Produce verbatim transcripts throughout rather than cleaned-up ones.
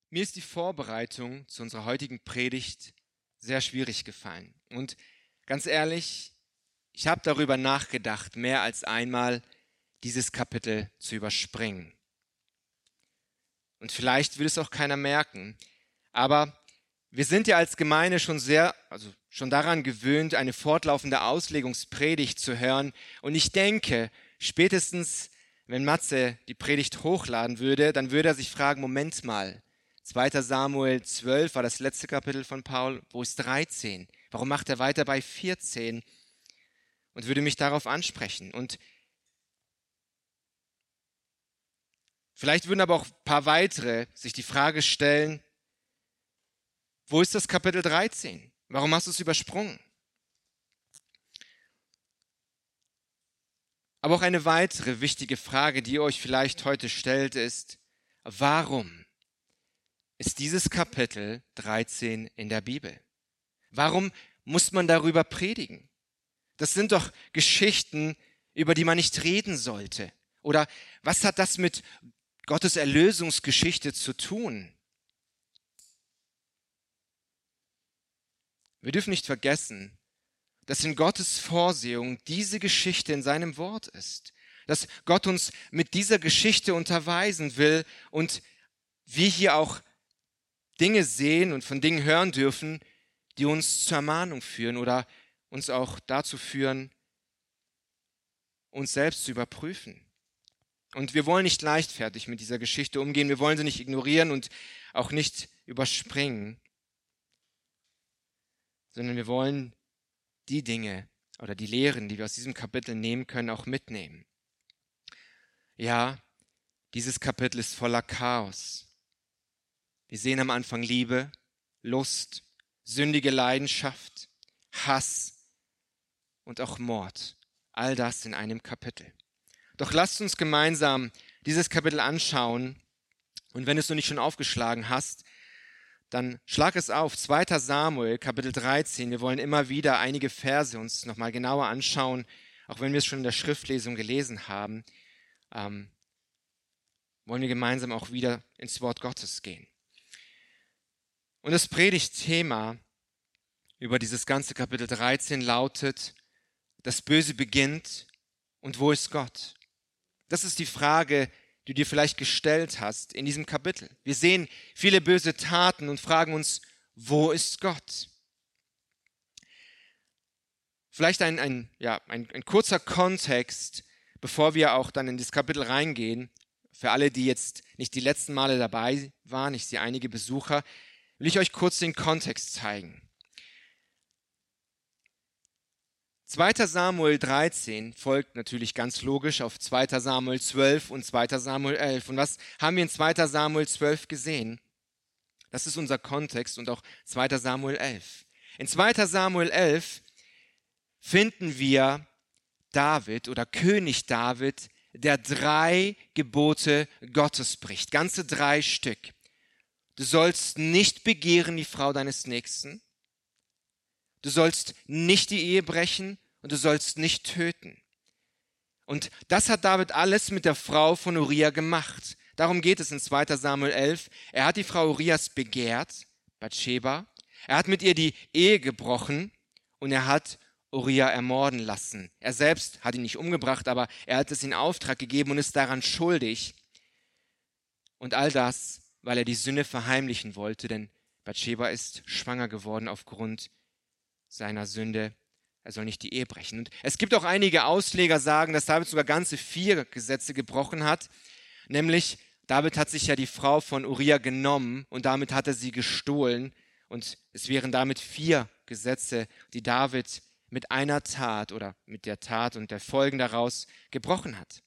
Mir ist die Vorbereitung zu unserer heutigen Predigt sehr schwierig gefallen. Und ganz ehrlich, ich habe darüber nachgedacht, mehr als einmal dieses Kapitel zu überspringen. Und vielleicht will es auch keiner merken, aber wir sind ja als Gemeinde schon sehr, also schon daran gewöhnt, eine fortlaufende Auslegungspredigt zu hören. Und ich denke, spätestens wenn Matze die Predigt hochladen würde, dann würde er sich fragen, Moment mal, zweiter Samuel zwölf war das letzte Kapitel von Paul, wo ist dreizehn? Warum macht er weiter bei vierzehn? Und würde mich darauf ansprechen. Und vielleicht würden aber auch ein paar weitere sich die Frage stellen, wo ist das Kapitel dreizehn? Warum hast du es übersprungen? Aber auch eine weitere wichtige Frage, die ihr euch vielleicht heute stellt, ist, warum ist dieses Kapitel dreizehn in der Bibel? Warum muss man darüber predigen? Das sind doch Geschichten, über die man nicht reden sollte. Oder was hat das mit Gottes Erlösungsgeschichte zu tun? Wir dürfen nicht vergessen, dass in Gottes Vorsehung diese Geschichte in seinem Wort ist. Dass Gott uns mit dieser Geschichte unterweisen will und wir hier auch Dinge sehen und von Dingen hören dürfen, die uns zur Ermahnung führen oder uns auch dazu führen, uns selbst zu überprüfen. Und wir wollen nicht leichtfertig mit dieser Geschichte umgehen, wir wollen sie nicht ignorieren und auch nicht überspringen, sondern wir wollen die Dinge oder die Lehren, die wir aus diesem Kapitel nehmen können, auch mitnehmen. Ja, dieses Kapitel ist voller Chaos. Wir sehen am Anfang Liebe, Lust, sündige Leidenschaft, Hass und auch Mord. All das in einem Kapitel. Doch lasst uns gemeinsam dieses Kapitel anschauen. Und wenn du es noch nicht schon aufgeschlagen hast, dann schlag es auf. zweiter Samuel, Kapitel dreizehn. Wir wollen immer wieder einige Verse uns nochmal genauer anschauen, auch wenn wir es schon in der Schriftlesung gelesen haben. Ähm, wollen wir gemeinsam auch wieder ins Wort Gottes gehen. Und das Predigtthema über dieses ganze Kapitel dreizehn lautet, das Böse beginnt und wo ist Gott? Das ist die Frage, die du dir vielleicht gestellt hast in diesem Kapitel. Wir sehen viele böse Taten und fragen uns, wo ist Gott? Vielleicht ein, ein, ja, ein, ein kurzer Kontext, bevor wir auch dann in das Kapitel reingehen. Für alle, die jetzt nicht die letzten Male dabei waren, ich sehe einige Besucher, will ich euch kurz den Kontext zeigen. zweiter Samuel dreizehn folgt natürlich ganz logisch auf zweiter Samuel zwölf und zweiter Samuel elf. Und was haben wir in zweiter Samuel zwölf gesehen? Das ist unser Kontext und auch zweiter Samuel elf. In zweiter Samuel elf finden wir David oder König David, der drei Gebote Gottes bricht. Ganze drei Stück. Du sollst nicht begehren die Frau deines Nächsten. Du sollst nicht die Ehe brechen und du sollst nicht töten. Und das hat David alles mit der Frau von Uriah gemacht. Darum geht es in zweiter Samuel elf. Er hat die Frau Urias begehrt, Bathscheba. Er hat mit ihr die Ehe gebrochen und er hat Uriah ermorden lassen. Er selbst hat ihn nicht umgebracht, aber er hat es in Auftrag gegeben und ist daran schuldig. Und all das, weil er die Sünde verheimlichen wollte, denn Bathscheba ist schwanger geworden aufgrund seiner Sünde, er soll nicht die Ehe brechen. Und es gibt auch einige Ausleger, sagen, dass David sogar ganze vier Gesetze gebrochen hat, nämlich David hat sich ja die Frau von Uriah genommen und damit hat er sie gestohlen und es wären damit vier Gesetze, die David mit einer Tat oder mit der Tat und der Folgen daraus gebrochen hat.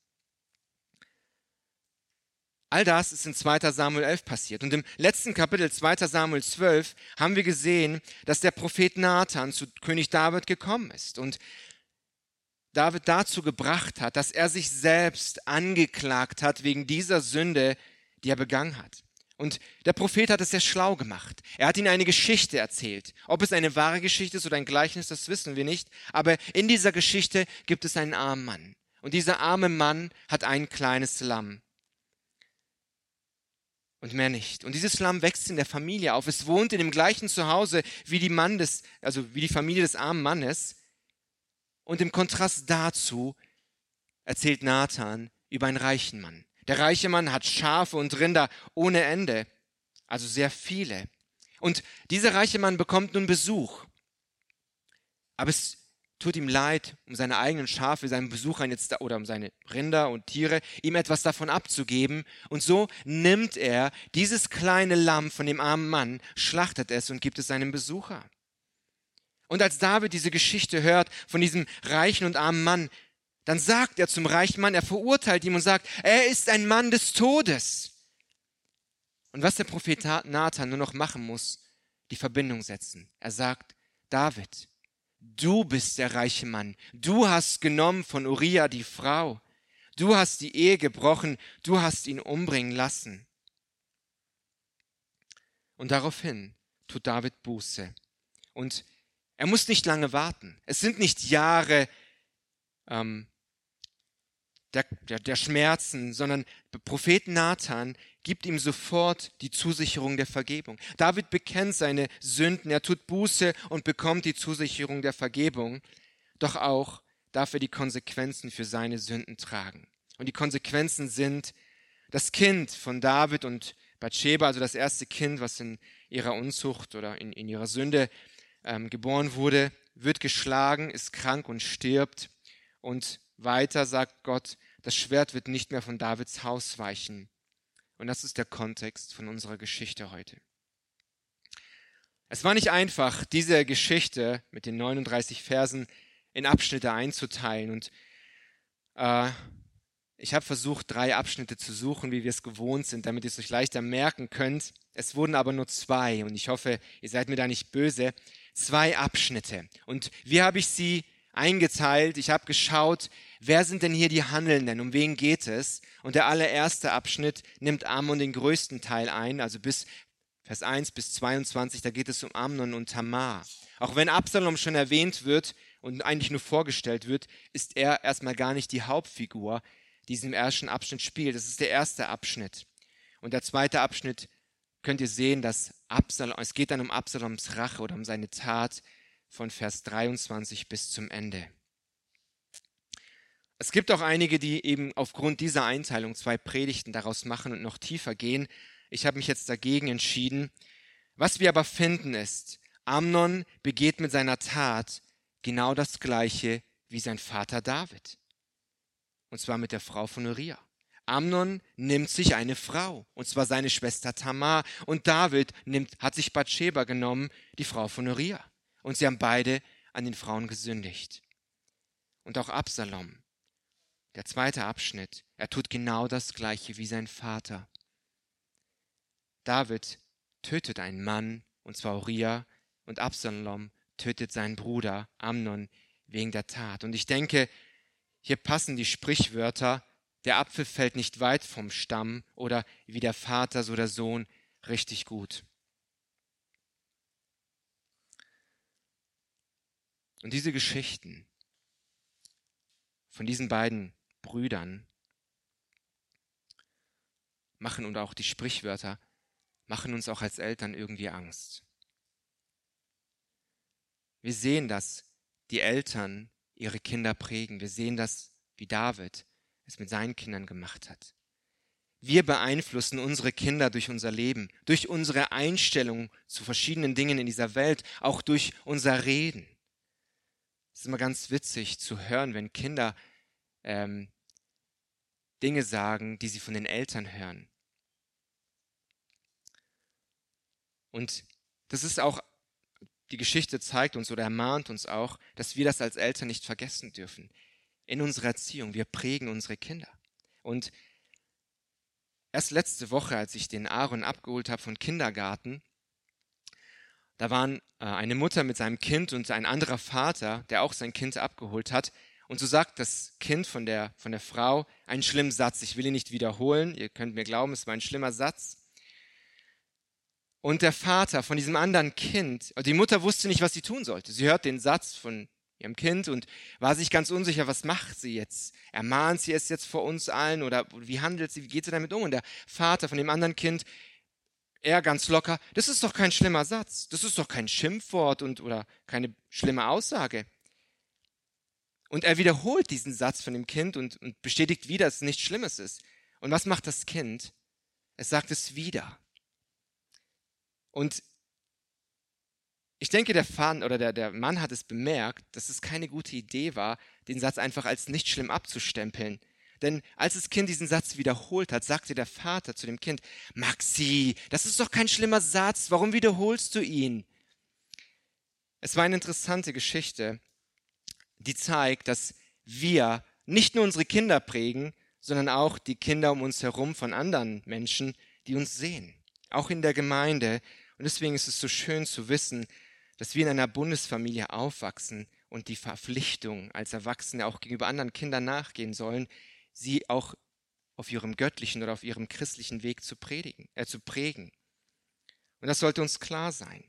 All das ist in zweiter Samuel elf passiert. Und im letzten Kapitel zweiter Samuel zwölf haben wir gesehen, dass der Prophet Nathan zu König David gekommen ist und David dazu gebracht hat, dass er sich selbst angeklagt hat wegen dieser Sünde, die er begangen hat. Und der Prophet hat es sehr schlau gemacht. Er hat ihnen eine Geschichte erzählt. Ob es eine wahre Geschichte ist oder ein Gleichnis, das wissen wir nicht. Aber in dieser Geschichte gibt es einen armen Mann. Und dieser arme Mann hat ein kleines Lamm. und mehr nicht. Und dieses Lamm wächst in der Familie auf. Es wohnt in dem gleichen Zuhause wie die Mann des, also wie die Familie des armen Mannes. Und im Kontrast dazu erzählt Nathan über einen reichen Mann. Der reiche Mann hat Schafe und Rinder ohne Ende, also sehr viele. Und dieser reiche Mann bekommt nun Besuch. Aber es tut ihm leid, um seine eigenen Schafe, seinen Besuchern jetzt oder um seine Rinder und Tiere, ihm etwas davon abzugeben. Und so nimmt er dieses kleine Lamm von dem armen Mann, schlachtet es und gibt es seinem Besucher. Und als David diese Geschichte hört von diesem reichen und armen Mann, dann sagt er zum reichen Mann, er verurteilt ihn und sagt, er ist ein Mann des Todes. Und was der Prophet Nathan nur noch machen muss, die Verbindung setzen. Er sagt, David, du bist der reiche Mann. Du hast genommen von Uriah die Frau. Du hast die Ehe gebrochen. Du hast ihn umbringen lassen. Und daraufhin tut David Buße. Und er muss nicht lange warten. Es sind nicht Jahre ähm, der, der, der Schmerzen, sondern der Prophet Nathan gibt ihm sofort die Zusicherung der Vergebung. David bekennt seine Sünden, er tut Buße und bekommt die Zusicherung der Vergebung. Doch auch darf er die Konsequenzen für seine Sünden tragen. Und die Konsequenzen sind, das Kind von David und Bathscheba, also das erste Kind, was in ihrer Unzucht oder in, in ihrer Sünde ähm, geboren wurde, wird geschlagen, ist krank und stirbt. Und weiter sagt Gott, das Schwert wird nicht mehr von Davids Haus weichen. Und das ist der Kontext von unserer Geschichte heute. Es war nicht einfach, diese Geschichte mit den neununddreißig Versen in Abschnitte einzuteilen. Und äh, ich habe versucht, drei Abschnitte zu suchen, wie wir es gewohnt sind, damit ihr es euch leichter merken könnt. Es wurden aber nur zwei und ich hoffe, ihr seid mir da nicht böse. Zwei Abschnitte. Und wie habe ich sie eingeteilt? Ich habe geschaut, wer sind denn hier die Handelnden? Um wen geht es? Und der allererste Abschnitt nimmt Amnon den größten Teil ein, also bis Vers eins bis zweiundzwanzig, da geht es um Amnon und Tamar. Auch wenn Absalom schon erwähnt wird und eigentlich nur vorgestellt wird, ist er erstmal gar nicht die Hauptfigur, die in diesem ersten Abschnitt spielt. Das ist der erste Abschnitt. Und der zweite Abschnitt könnt ihr sehen, dass Absalom, es geht dann um Absaloms Rache oder um seine Tat von Vers dreiundzwanzig bis zum Ende. Es gibt auch einige, die eben aufgrund dieser Einteilung zwei Predigten daraus machen und noch tiefer gehen. Ich habe mich jetzt dagegen entschieden. Was wir aber finden ist, Amnon begeht mit seiner Tat genau das Gleiche wie sein Vater David. Und zwar mit der Frau von Uriah. Amnon nimmt sich eine Frau, und zwar seine Schwester Tamar. Und David nimmt, hat sich Bathscheba genommen, die Frau von Uriah. Und sie haben beide an den Frauen gesündigt. Und auch Absalom, der zweite Abschnitt, er tut genau das Gleiche wie sein Vater. David tötet einen Mann, und zwar Uriah, und Absalom tötet seinen Bruder Amnon wegen der Tat. Und ich denke, hier passen die Sprichwörter, der Apfel fällt nicht weit vom Stamm oder wie der Vater, so der Sohn, richtig gut. Und diese Geschichten von diesen beiden Brüdern machen und auch die Sprichwörter machen uns auch als Eltern irgendwie Angst. Wir sehen, dass die Eltern ihre Kinder prägen. Wir sehen das, wie David es mit seinen Kindern gemacht hat. Wir beeinflussen unsere Kinder durch unser Leben, durch unsere Einstellung zu verschiedenen Dingen in dieser Welt, auch durch unser Reden. Es ist immer ganz witzig zu hören, wenn Kinder ähm, Dinge sagen, die sie von den Eltern hören. Und das ist auch, die Geschichte zeigt uns oder ermahnt uns auch, dass wir das als Eltern nicht vergessen dürfen. In unserer Erziehung, wir prägen unsere Kinder. Und erst letzte Woche, als ich den Aaron abgeholt habe vom Kindergarten, da waren äh, eine Mutter mit seinem Kind und ein anderer Vater, der auch sein Kind abgeholt hat. Und so sagt das Kind von der, von der Frau einen schlimmen Satz. Ich will ihn nicht wiederholen. Ihr könnt mir glauben, es war ein schlimmer Satz. Und der Vater von diesem anderen Kind, die Mutter wusste nicht, was sie tun sollte. Sie hört den Satz von ihrem Kind und war sich ganz unsicher, was macht sie jetzt? Ermahnt sie es jetzt vor uns allen oder wie handelt sie, wie geht sie damit um? Und der Vater von dem anderen Kind Er ganz locker, das ist doch kein schlimmer Satz, das ist doch kein Schimpfwort und, oder keine schlimme Aussage. Und er wiederholt diesen Satz von dem Kind und, und bestätigt wieder, dass es nichts Schlimmes ist. Und was macht das Kind? Es sagt es wieder. Und ich denke, der Vater oder der, der Mann hat es bemerkt, dass es keine gute Idee war, den Satz einfach als nicht schlimm abzustempeln. Denn als das Kind diesen Satz wiederholt hat, sagte der Vater zu dem Kind, Maxi, das ist doch kein schlimmer Satz, warum wiederholst du ihn? Es war eine interessante Geschichte, die zeigt, dass wir nicht nur unsere Kinder prägen, sondern auch die Kinder um uns herum von anderen Menschen, die uns sehen. Auch in der Gemeinde. Und deswegen ist es so schön zu wissen, dass wir in einer Bundesfamilie aufwachsen und die Verpflichtung als Erwachsene auch gegenüber anderen Kindern nachgehen sollen, sie auch auf ihrem göttlichen oder auf ihrem christlichen Weg zu predigen, äh, zu prägen. Und das sollte uns klar sein.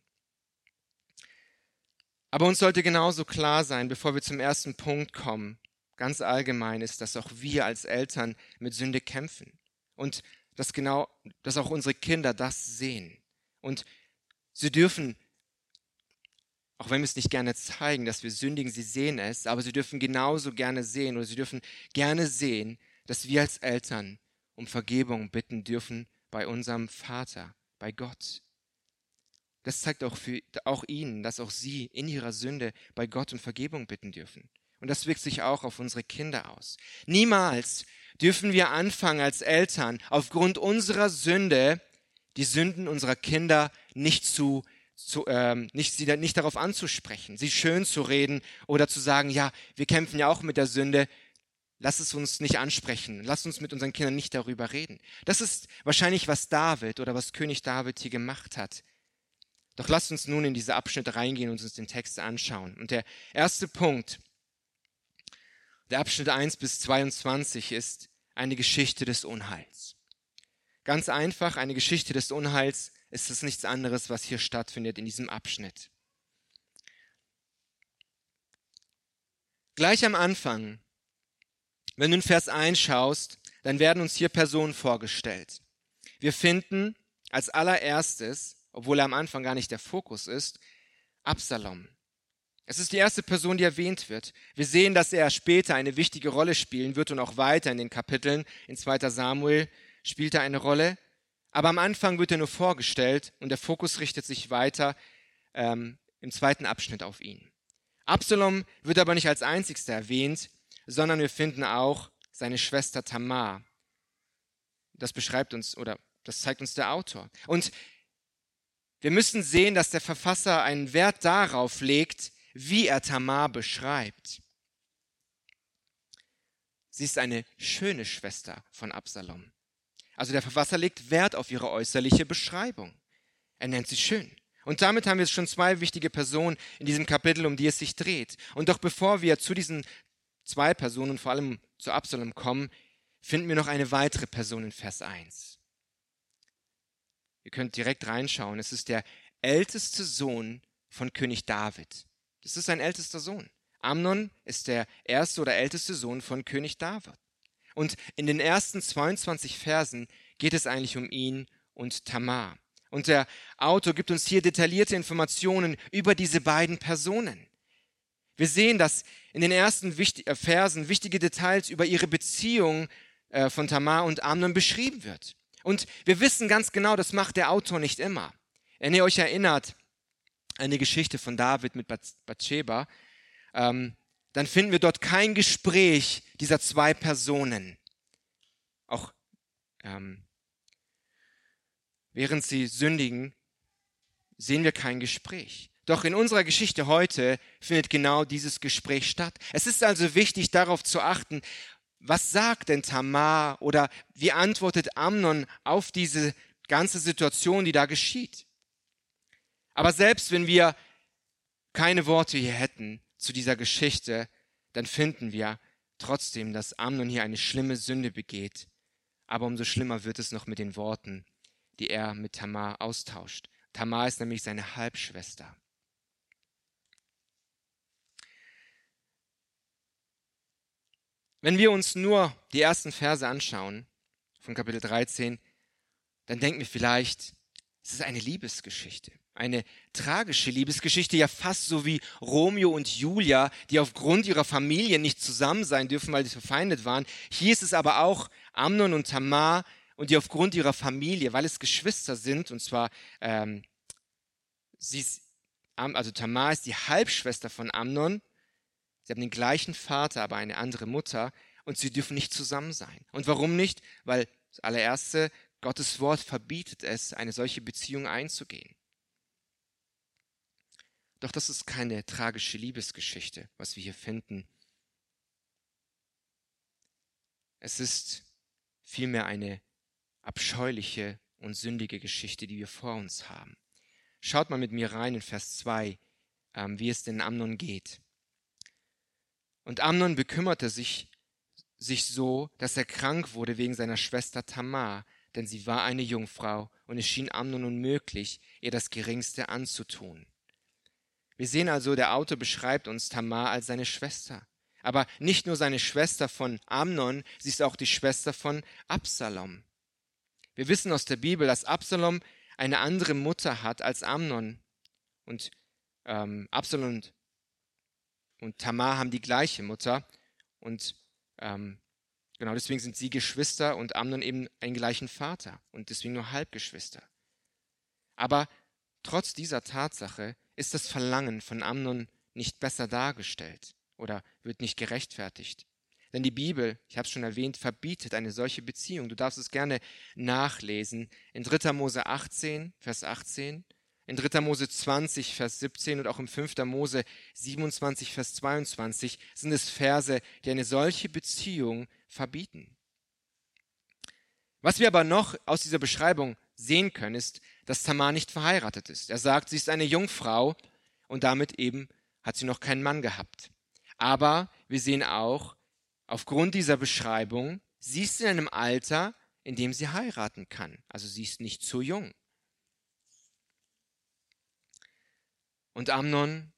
Aber uns sollte genauso klar sein, bevor wir zum ersten Punkt kommen, ganz allgemein ist, dass auch wir als Eltern mit Sünde kämpfen. Und dass genau, dass auch unsere Kinder das sehen. Und sie dürfen, auch wenn wir es nicht gerne zeigen, dass wir sündigen, sie sehen es, aber sie dürfen genauso gerne sehen oder sie dürfen gerne sehen, dass wir als Eltern um Vergebung bitten dürfen bei unserem Vater, bei Gott. Das zeigt auch, für, auch ihnen, dass auch sie in ihrer Sünde bei Gott um Vergebung bitten dürfen. Und das wirkt sich auch auf unsere Kinder aus. Niemals dürfen wir anfangen als Eltern, aufgrund unserer Sünde die Sünden unserer Kinder nicht zu, zu ähm, nicht, sie nicht darauf anzusprechen, sie schön zu reden oder zu sagen, ja, wir kämpfen ja auch mit der Sünde, lass es uns nicht ansprechen, lass uns mit unseren Kindern nicht darüber reden. Das ist wahrscheinlich, was David oder was König David hier gemacht hat. Doch lasst uns nun in diese Abschnitte reingehen und uns den Text anschauen. Und der erste Punkt, der Abschnitt eins bis zweiundzwanzig, ist eine Geschichte des Unheils. Ganz einfach, eine Geschichte des Unheils ist es nichts anderes, was hier stattfindet in diesem Abschnitt. Gleich am Anfang, wenn du in Vers eins schaust, dann werden uns hier Personen vorgestellt. Wir finden als allererstes, obwohl er am Anfang gar nicht der Fokus ist, Absalom. Es ist die erste Person, die erwähnt wird. Wir sehen, dass er später eine wichtige Rolle spielen wird und auch weiter in den Kapiteln. In zweiter Samuel spielt er eine Rolle. Aber am Anfang wird er nur vorgestellt und der Fokus richtet sich weiter ähm, im zweiten Abschnitt auf ihn. Absalom wird aber nicht als einzigster erwähnt, sondern wir finden auch seine Schwester Tamar. Das beschreibt uns oder das zeigt uns der Autor. Und wir müssen sehen, dass der Verfasser einen Wert darauf legt, wie er Tamar beschreibt. Sie ist eine schöne Schwester von Absalom. Also der Verfasser legt Wert auf ihre äußerliche Beschreibung. Er nennt sie schön. Und damit haben wir schon zwei wichtige Personen in diesem Kapitel, um die es sich dreht. Und doch bevor wir zu diesen zwei Personen, vor allem zu Absalom kommen, finden wir noch eine weitere Person in Vers eins. Ihr könnt direkt reinschauen. Es ist der älteste Sohn von König David. Das ist sein ältester Sohn. Amnon ist der erste oder älteste Sohn von König David. Und in den ersten zweiundzwanzig Versen geht es eigentlich um ihn und Tamar. Und der Autor gibt uns hier detaillierte Informationen über diese beiden Personen. Wir sehen, dass in den ersten Versen wichtige Details über ihre Beziehung von Tamar und Amnon beschrieben wird. Und wir wissen ganz genau, das macht der Autor nicht immer. Wenn ihr euch erinnert an die Geschichte von David mit Bathscheba, ähm, dann finden wir dort kein Gespräch dieser zwei Personen. Auch ähm, während sie sündigen, sehen wir kein Gespräch. Doch in unserer Geschichte heute findet genau dieses Gespräch statt. Es ist also wichtig, darauf zu achten, was sagt denn Tamar oder wie antwortet Amnon auf diese ganze Situation, die da geschieht? Aber selbst wenn wir keine Worte hier hätten zu dieser Geschichte, dann finden wir trotzdem, dass Amnon hier eine schlimme Sünde begeht. Aber umso schlimmer wird es noch mit den Worten, die er mit Tamar austauscht. Tamar ist nämlich seine Halbschwester. Wenn wir uns nur die ersten Verse anschauen, von Kapitel dreizehn, dann denken wir vielleicht, Es ist eine Liebesgeschichte, eine tragische Liebesgeschichte, ja fast so wie Romeo und Julia, die aufgrund ihrer Familie nicht zusammen sein dürfen, weil sie verfeindet waren. Hier ist es aber auch Amnon und Tamar und die aufgrund ihrer Familie, weil es Geschwister sind, und zwar, ähm, sie ist, also Tamar ist die Halbschwester von Amnon. Sie haben den gleichen Vater, aber eine andere Mutter und sie dürfen nicht zusammen sein. Und warum nicht? Weil das allererste, Gottes Wort verbietet es, eine solche Beziehung einzugehen. Doch das ist keine tragische Liebesgeschichte, was wir hier finden. Es ist vielmehr eine abscheuliche und sündige Geschichte, die wir vor uns haben. Schaut mal mit mir rein in Vers zwei, ähm, wie es denn Amnon geht. Und Amnon bekümmerte sich, sich so, dass er krank wurde wegen seiner Schwester Tamar, denn sie war eine Jungfrau und es schien Amnon unmöglich, ihr das Geringste anzutun. Wir sehen also, der Autor beschreibt uns Tamar als seine Schwester. Aber nicht nur seine Schwester von Amnon, sie ist auch die Schwester von Absalom. Wir wissen aus der Bibel, dass Absalom eine andere Mutter hat als Amnon. Und ähm, Absalom und, und Tamar haben die gleiche Mutter. Und ähm, genau deswegen sind sie Geschwister und Amnon eben einen gleichen Vater und deswegen nur Halbgeschwister. Aber trotz dieser Tatsache ist das Verlangen von Amnon nicht besser dargestellt oder wird nicht gerechtfertigt. Denn die Bibel, ich habe es schon erwähnt, verbietet eine solche Beziehung. Du darfst es gerne nachlesen in dritter Mose achtzehn, Vers achtzehn, in dritter Mose zwanzig, Vers siebzehn und auch im fünfter Mose siebenundzwanzig, Vers zweiundzwanzig sind es Verse, die eine solche Beziehung verbieten. Was wir aber noch aus dieser Beschreibung sehen können, ist, dass Tamar nicht verheiratet ist. Er sagt, sie ist eine Jungfrau und damit eben hat sie noch keinen Mann gehabt. Aber wir sehen auch, aufgrund dieser Beschreibung, sie ist in einem Alter, in dem sie heiraten kann. Also sie ist nicht zu jung. Und Amnon,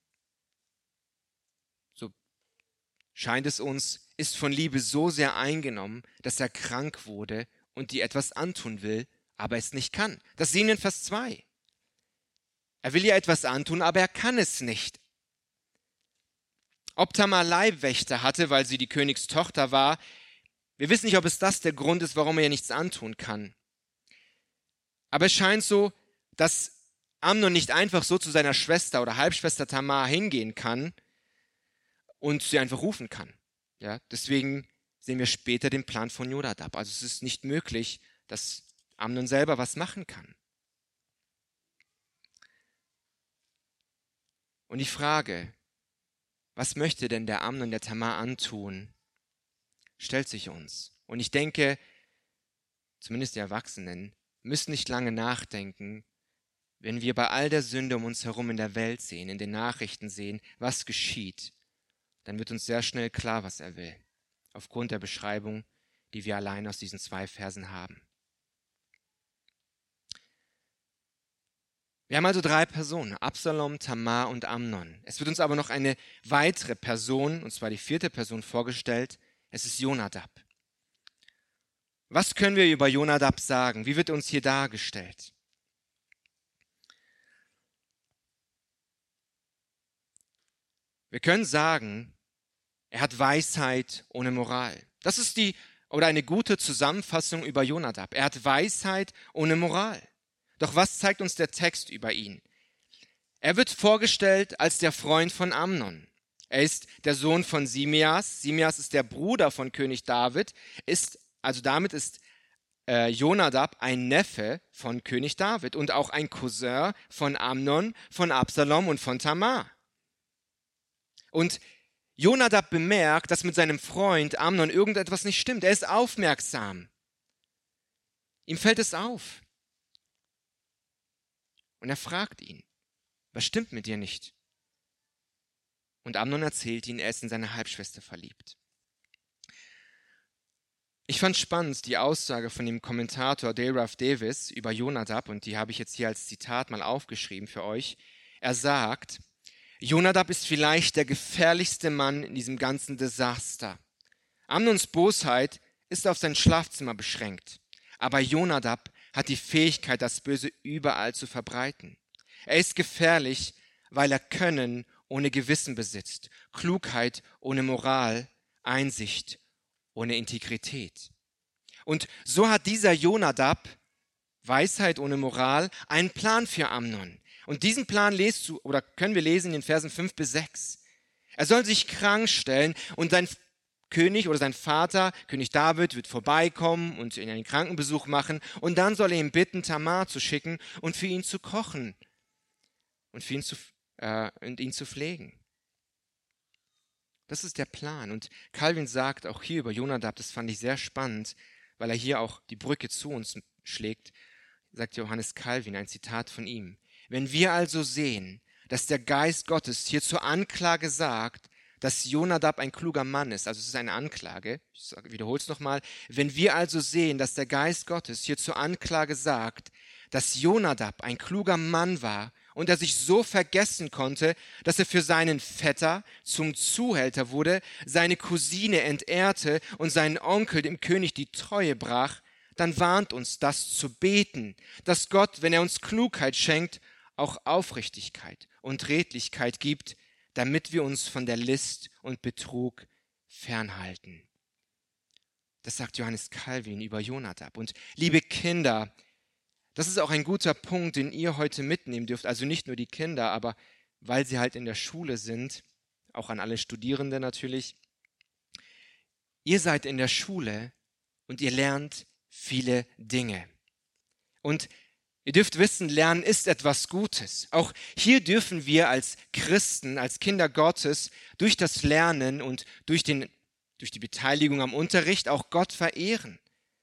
so scheint es uns, ist von Liebe so sehr eingenommen, dass er krank wurde und ihr etwas antun will, aber es nicht kann. Das sehen wir in Vers zwei. Er will ihr etwas antun, aber er kann es nicht. Ob Tamar Leibwächter hatte, weil sie die Königstochter war, wir wissen nicht, ob es das der Grund ist, warum er ihr nichts antun kann. Aber es scheint so, dass Amnon nicht einfach so zu seiner Schwester oder Halbschwester Tamar hingehen kann und sie einfach rufen kann. Ja, deswegen sehen wir später den Plan von Jonadab. Also es ist nicht möglich, dass Amnon selber was machen kann. Und die Frage, was möchte denn der Amnon der Tamar antun, stellt sich uns. Und ich denke, zumindest die Erwachsenen, müssen nicht lange nachdenken, wenn wir bei all der Sünde um uns herum in der Welt sehen, in den Nachrichten sehen, was geschieht, dann wird uns sehr schnell klar, was er will, aufgrund der Beschreibung, die wir allein aus diesen zwei Versen haben. Wir haben also drei Personen, Absalom, Tamar und Amnon. Es wird uns aber noch eine weitere Person, und zwar die vierte Person, vorgestellt. Es ist Jonadab. Was können wir über Jonadab sagen? Wie wird er uns hier dargestellt? Wir können sagen, er hat Weisheit ohne Moral. Das ist die, oder eine gute Zusammenfassung über Jonadab. Er hat Weisheit ohne Moral. Doch was zeigt uns der Text über ihn? Er wird vorgestellt als der Freund von Amnon. Er ist der Sohn von Simeas. Simeas ist der Bruder von König David. Ist, also damit ist äh, Jonadab ein Neffe von König David und auch ein Cousin von Amnon, von Absalom und von Tamar. Und Jonadab bemerkt, dass mit seinem Freund Amnon irgendetwas nicht stimmt. Er ist aufmerksam. Ihm fällt es auf. Und er fragt ihn, was stimmt mit dir nicht? Und Amnon erzählt ihn, er ist in seine Halbschwester verliebt. Ich fand spannend die Aussage von dem Kommentator Dale Davis über Jonadab, und die habe ich jetzt hier als Zitat mal aufgeschrieben für euch. Er sagt, Jonadab ist vielleicht der gefährlichste Mann in diesem ganzen Desaster. Amnons Bosheit ist auf sein Schlafzimmer beschränkt, aber Jonadab hat die Fähigkeit, das Böse überall zu verbreiten. Er ist gefährlich, weil er Können ohne Gewissen besitzt, Klugheit ohne Moral, Einsicht ohne Integrität. Und so hat dieser Jonadab, Weisheit ohne Moral, einen Plan für Amnon. Und diesen Plan lest du, oder können wir lesen in den Versen fünf bis sechs. Er soll sich krank stellen und sein König oder sein Vater, König David, wird vorbeikommen und ihn einen Krankenbesuch machen. Und dann soll er ihn bitten, Tamar zu schicken und für ihn zu kochen und, für ihn, zu, äh, und ihn zu pflegen. Das ist der Plan. Und Calvin sagt auch hier über Jonadab, das fand ich sehr spannend, weil er hier auch die Brücke zu uns schlägt, sagt Johannes Calvin, ein Zitat von ihm. Wenn wir also sehen, dass der Geist Gottes hier zur Anklage sagt, dass Jonadab ein kluger Mann ist, also es ist eine Anklage, ich wiederhole es nochmal, wenn wir also sehen, dass der Geist Gottes hier zur Anklage sagt, dass Jonadab ein kluger Mann war und er sich so vergessen konnte, dass er für seinen Vetter zum Zuhälter wurde, seine Cousine entehrte und seinen Onkel dem König die Treue brach, dann warnt uns das zu beten, dass Gott, wenn er uns Klugheit schenkt, auch Aufrichtigkeit und Redlichkeit gibt, damit wir uns von der List und Betrug fernhalten. Das sagt Johannes Calvin über Jonadab. Und liebe Kinder, das ist auch ein guter Punkt, den ihr heute mitnehmen dürft. Also nicht nur die Kinder, aber weil sie halt in der Schule sind, auch an alle Studierenden natürlich. Ihr seid in der Schule und ihr lernt viele Dinge. Und ihr dürft wissen, Lernen ist etwas Gutes. Auch hier dürfen wir als Christen, als Kinder Gottes, durch das Lernen und durch, den, durch die Beteiligung am Unterricht auch Gott verehren.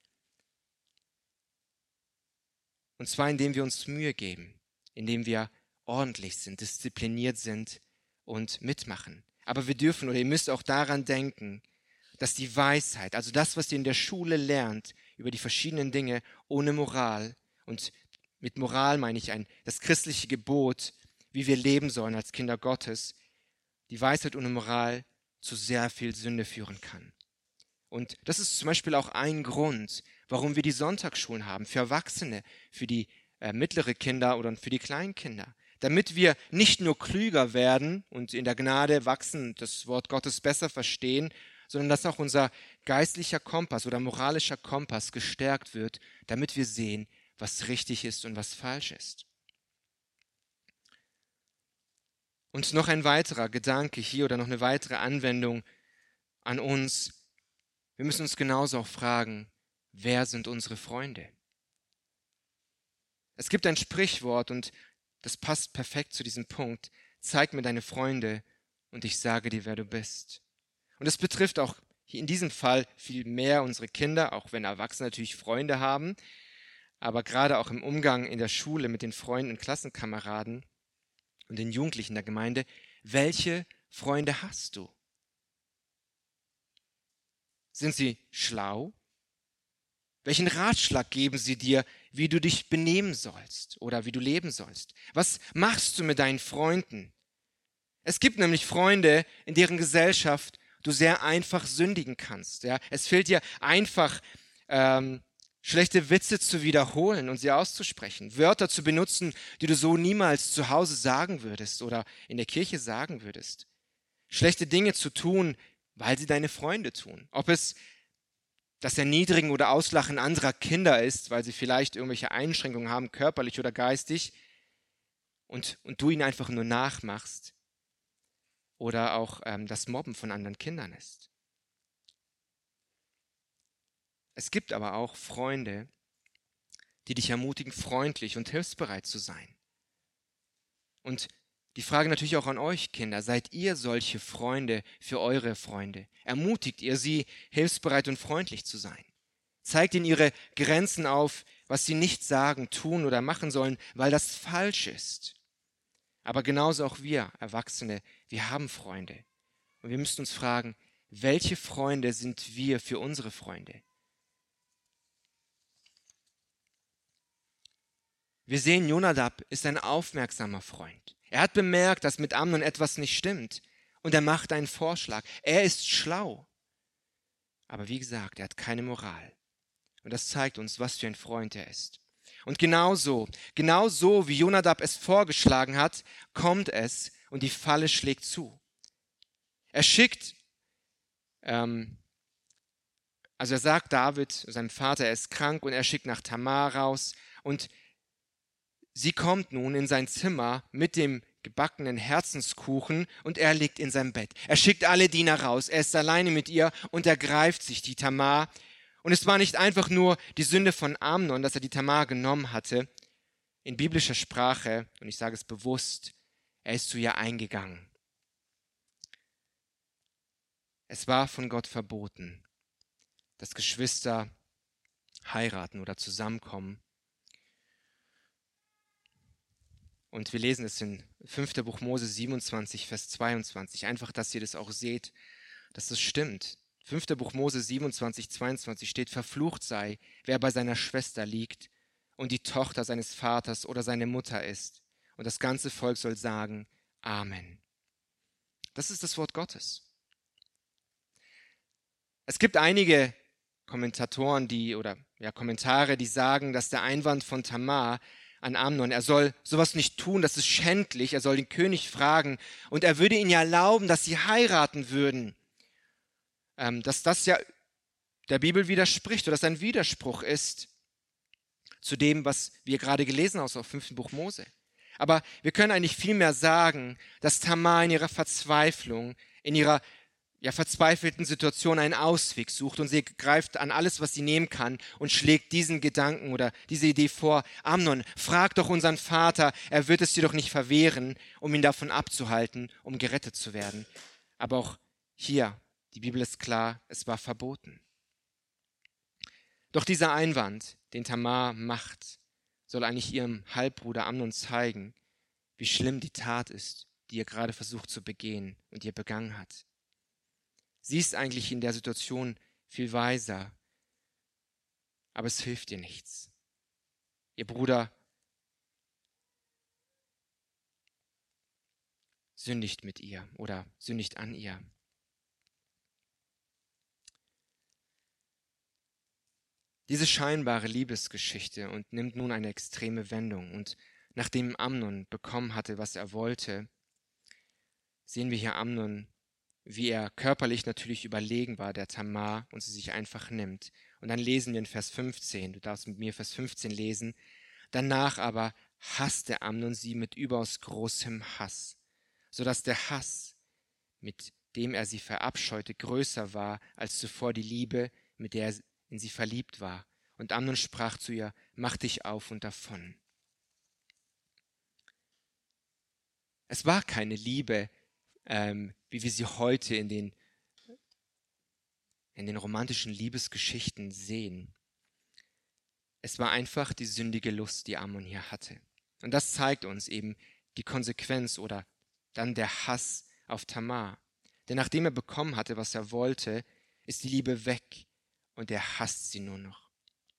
Und zwar, indem wir uns Mühe geben, indem wir ordentlich sind, diszipliniert sind und mitmachen. Aber wir dürfen, oder ihr müsst auch daran denken, dass die Weisheit, also das, was ihr in der Schule lernt, über die verschiedenen Dinge ohne Moral, und mit Moral meine ich ein, das christliche Gebot, wie wir leben sollen als Kinder Gottes, die Weisheit ohne Moral zu sehr viel Sünde führen kann. Und das ist zum Beispiel auch ein Grund, warum wir die Sonntagsschulen haben, für Erwachsene, für die äh, mittlere Kinder oder für die Kleinkinder. Damit wir nicht nur klüger werden und in der Gnade wachsen, das Wort Gottes besser verstehen, sondern dass auch unser geistlicher Kompass oder moralischer Kompass gestärkt wird, damit wir sehen, was richtig ist und was falsch ist. Und noch ein weiterer Gedanke hier oder noch eine weitere Anwendung an uns. Wir müssen uns genauso auch fragen, wer sind unsere Freunde? Es gibt ein Sprichwort und das passt perfekt zu diesem Punkt. Zeig mir deine Freunde und ich sage dir, wer du bist. Und es betrifft auch in diesem Fall viel mehr unsere Kinder, auch wenn Erwachsene natürlich Freunde haben, aber gerade auch im Umgang in der Schule mit den Freunden und Klassenkameraden und den Jugendlichen der Gemeinde. Welche Freunde hast du? Sind sie schlau? Welchen Ratschlag geben sie dir, wie du dich benehmen sollst oder wie du leben sollst? Was machst du mit deinen Freunden? Es gibt nämlich Freunde, in deren Gesellschaft du sehr einfach sündigen kannst. Ja? Es fällt dir einfach, ähm, schlechte Witze zu wiederholen und sie auszusprechen, Wörter zu benutzen, die du so niemals zu Hause sagen würdest oder in der Kirche sagen würdest. Schlechte Dinge zu tun, weil sie deine Freunde tun. Ob es das Erniedrigen oder Auslachen anderer Kinder ist, weil sie vielleicht irgendwelche Einschränkungen haben, körperlich oder geistig, und, und du ihnen einfach nur nachmachst. Oder auch ähm, das Mobben von anderen Kindern ist. Es gibt aber auch Freunde, die dich ermutigen, freundlich und hilfsbereit zu sein. Und die Frage natürlich auch an euch, Kinder, seid ihr solche Freunde für eure Freunde? Ermutigt ihr sie, hilfsbereit und freundlich zu sein? Zeigt ihnen ihre Grenzen auf, was sie nicht sagen, tun oder machen sollen, weil das falsch ist. Aber genauso auch wir, Erwachsene, wir haben Freunde. Und wir müssen uns fragen, welche Freunde sind wir für unsere Freunde? Wir sehen, Jonadab ist ein aufmerksamer Freund. Er hat bemerkt, dass mit Amnon etwas nicht stimmt. Und er macht einen Vorschlag. Er ist schlau. Aber wie gesagt, er hat keine Moral. Und das zeigt uns, was für ein Freund er ist. Und genauso, genauso wie Jonadab es vorgeschlagen hat, kommt es und die Falle schlägt zu. Er schickt, ähm, also er sagt David, seinem Vater, er ist krank und er schickt nach Tamar raus und sie kommt nun in sein Zimmer mit dem gebackenen Herzenskuchen und er liegt in seinem Bett. Er schickt alle Diener raus, er ist alleine mit ihr und er greift sich die Tamar. Und es war nicht einfach nur die Sünde von Amnon, dass er die Tamar genommen hatte. In biblischer Sprache, und ich sage es bewusst, er ist zu ihr eingegangen. Es war von Gott verboten, dass Geschwister heiraten oder zusammenkommen. Und wir lesen es in fünfter Buch Mose siebenundzwanzig, Vers zweiundzwanzig. Einfach, dass ihr das auch seht, dass das stimmt. fünfter Buch Mose siebenundzwanzig, zweiundzwanzig steht, verflucht sei, wer bei seiner Schwester liegt und die Tochter seines Vaters oder seine Mutter ist. Und das ganze Volk soll sagen, Amen. Das ist das Wort Gottes. Es gibt einige Kommentatoren, die, oder ja, Kommentare, die sagen, dass der Einwand von Tamar an Amnon, er soll sowas nicht tun, das ist schändlich, er soll den König fragen und er würde ihnen ja erlauben, dass sie heiraten würden. Ähm, dass das ja der Bibel widerspricht oder dass ein Widerspruch ist zu dem, was wir gerade gelesen haben aus dem fünften Buch Mose. Aber wir können eigentlich viel mehr sagen, dass Tamar in ihrer Verzweiflung, in ihrer ja, verzweifelten Situation einen Ausweg sucht und sie greift an alles, was sie nehmen kann und schlägt diesen Gedanken oder diese Idee vor. Amnon, frag doch unseren Vater, er wird es dir doch nicht verwehren, um ihn davon abzuhalten, um gerettet zu werden. Aber auch hier, die Bibel ist klar, es war verboten. Doch dieser Einwand, den Tamar macht, soll eigentlich ihrem Halbbruder Amnon zeigen, wie schlimm die Tat ist, die er gerade versucht zu begehen und ihr begangen hat. Sie ist eigentlich in der Situation viel weiser, aber es hilft ihr nichts. Ihr Bruder sündigt mit ihr oder sündigt an ihr. Diese scheinbare Liebesgeschichte und nimmt nun eine extreme Wendung. Und nachdem Amnon bekommen hatte, was er wollte, sehen wir hier Amnon, wie er körperlich natürlich überlegen war, der Tamar, und sie sich einfach nimmt. Und dann lesen wir in Vers fünfzehn, du darfst mit mir Vers fünfzehn lesen, danach aber hasste Amnon sie mit überaus großem Hass, sodass der Hass, mit dem er sie verabscheute, größer war als zuvor die Liebe, mit der er in sie verliebt war. Und Amnon sprach zu ihr, mach dich auf und davon. Es war keine Liebe, ähm, wie wir sie heute in den, in den romantischen Liebesgeschichten sehen. Es war einfach die sündige Lust, die Amnon hier hatte. Und das zeigt uns eben die Konsequenz oder dann der Hass auf Tamar. Denn nachdem er bekommen hatte, was er wollte, ist die Liebe weg und er hasst sie nur noch.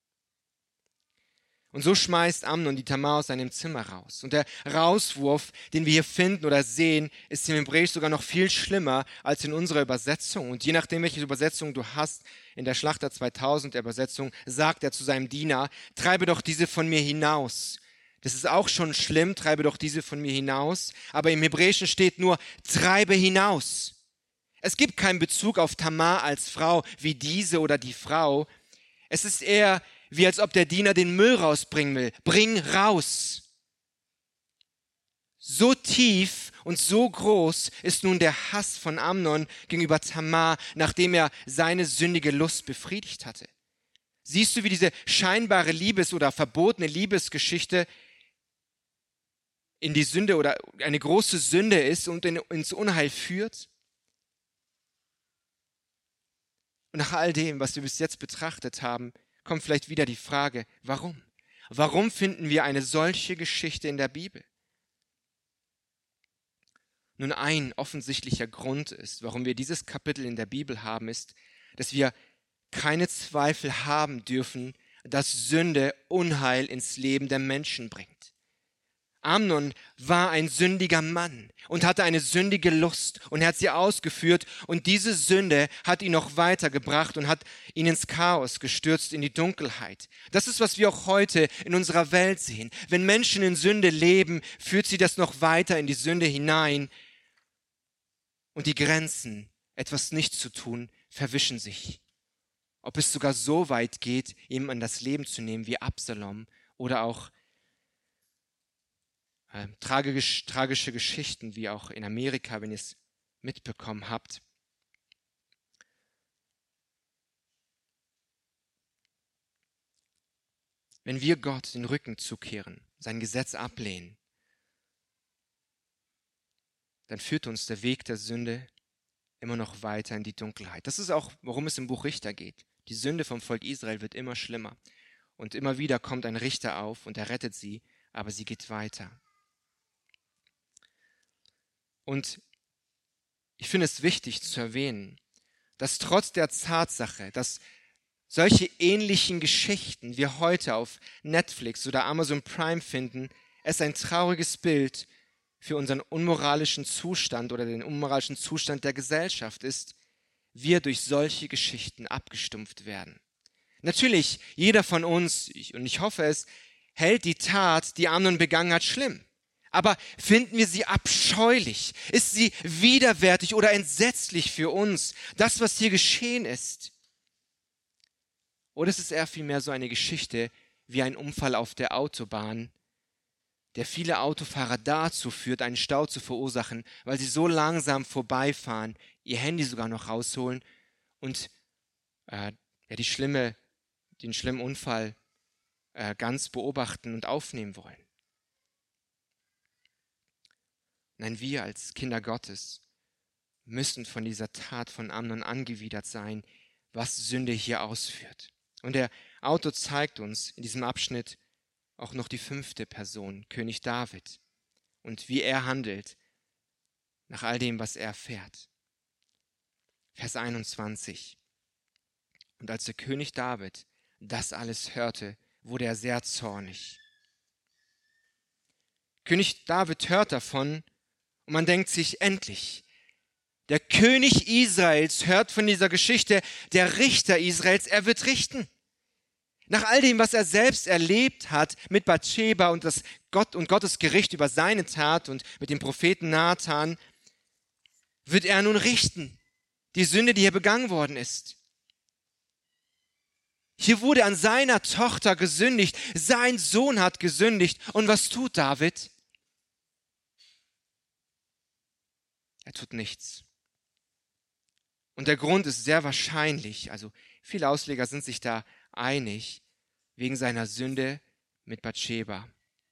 Und so schmeißt Amnon die Tamar aus seinem Zimmer raus. Und der Rauswurf, den wir hier finden oder sehen, ist im Hebräisch sogar noch viel schlimmer als in unserer Übersetzung. Und je nachdem, welche Übersetzung du hast, in der Schlachter zweitausend Übersetzung, sagt er zu seinem Diener, treibe doch diese von mir hinaus. Das ist auch schon schlimm, treibe doch diese von mir hinaus. Aber im Hebräischen steht nur, treibe hinaus. Es gibt keinen Bezug auf Tamar als Frau wie diese oder die Frau. Es ist eher wie als ob der Diener den Müll rausbringen will. Bring raus. So tief und so groß ist nun der Hass von Amnon gegenüber Tamar, nachdem er seine sündige Lust befriedigt hatte. Siehst du, wie diese scheinbare Liebes- oder verbotene Liebesgeschichte in die Sünde oder eine große Sünde ist und in, ins Unheil führt? Und nach all dem, was wir bis jetzt betrachtet haben, kommt vielleicht wieder die Frage, warum? Warum finden wir eine solche Geschichte in der Bibel? Nun, ein offensichtlicher Grund ist, warum wir dieses Kapitel in der Bibel haben, ist, dass wir keine Zweifel haben dürfen, dass Sünde Unheil ins Leben der Menschen bringt. Amnon war ein sündiger Mann und hatte eine sündige Lust und er hat sie ausgeführt und diese Sünde hat ihn noch weitergebracht und hat ihn ins Chaos gestürzt, in die Dunkelheit. Das ist, was wir auch heute in unserer Welt sehen. Wenn Menschen in Sünde leben, führt sie das noch weiter in die Sünde hinein und die Grenzen, etwas nicht zu tun, verwischen sich. Ob es sogar so weit geht, ihm an das Leben zu nehmen wie Absalom oder auch äh, tragisch, tragische Geschichten wie auch in Amerika, wenn ihr es mitbekommen habt. Wenn wir Gott den Rücken zukehren, sein Gesetz ablehnen, dann führt uns der Weg der Sünde immer noch weiter in die Dunkelheit. Das ist auch, worum es im Buch Richter geht. Die Sünde vom Volk Israel wird immer schlimmer. Und immer wieder kommt ein Richter auf und er rettet sie, aber sie geht weiter. Und ich finde es wichtig zu erwähnen, dass trotz der Tatsache, dass solche ähnlichen Geschichten wir heute auf Netflix oder Amazon Prime finden, es ein trauriges Bild für unseren unmoralischen Zustand oder den unmoralischen Zustand der Gesellschaft ist, wir durch solche Geschichten abgestumpft werden. Natürlich, jeder von uns, ich, und ich hoffe es, hält die Tat, die Amnon begangen hat, schlimm. Aber finden wir sie abscheulich? Ist sie widerwärtig oder entsetzlich für uns, das, was hier geschehen ist? Oder ist es eher vielmehr so eine Geschichte wie ein Unfall auf der Autobahn, der viele Autofahrer dazu führt, einen Stau zu verursachen, weil sie so langsam vorbeifahren, ihr Handy sogar noch rausholen und äh, ja, die schlimme, den schlimmen Unfall äh, ganz beobachten und aufnehmen wollen. Nein, wir als Kinder Gottes müssen von dieser Tat von Amnon angewidert sein, was Sünde hier ausführt. Und der Autor zeigt uns in diesem Abschnitt auch noch die fünfte Person, König David, und wie er handelt nach all dem, was er erfährt. Vers einundzwanzig. Und als der König David das alles hörte, wurde er sehr zornig. König David hört davon und man denkt sich, endlich, der König Israels hört von dieser Geschichte, der Richter Israels, er wird richten. Nach all dem, was er selbst erlebt hat mit Bathscheba und, das Gott und Gottes Gericht über seine Tat und mit dem Propheten Nathan, wird er nun richten, die Sünde, die hier begangen worden ist. Hier wurde an seiner Tochter gesündigt, sein Sohn hat gesündigt. Und was tut David? Er tut nichts. Und der Grund ist sehr wahrscheinlich, also viele Ausleger sind sich da einig, wegen seiner Sünde mit Bathscheba.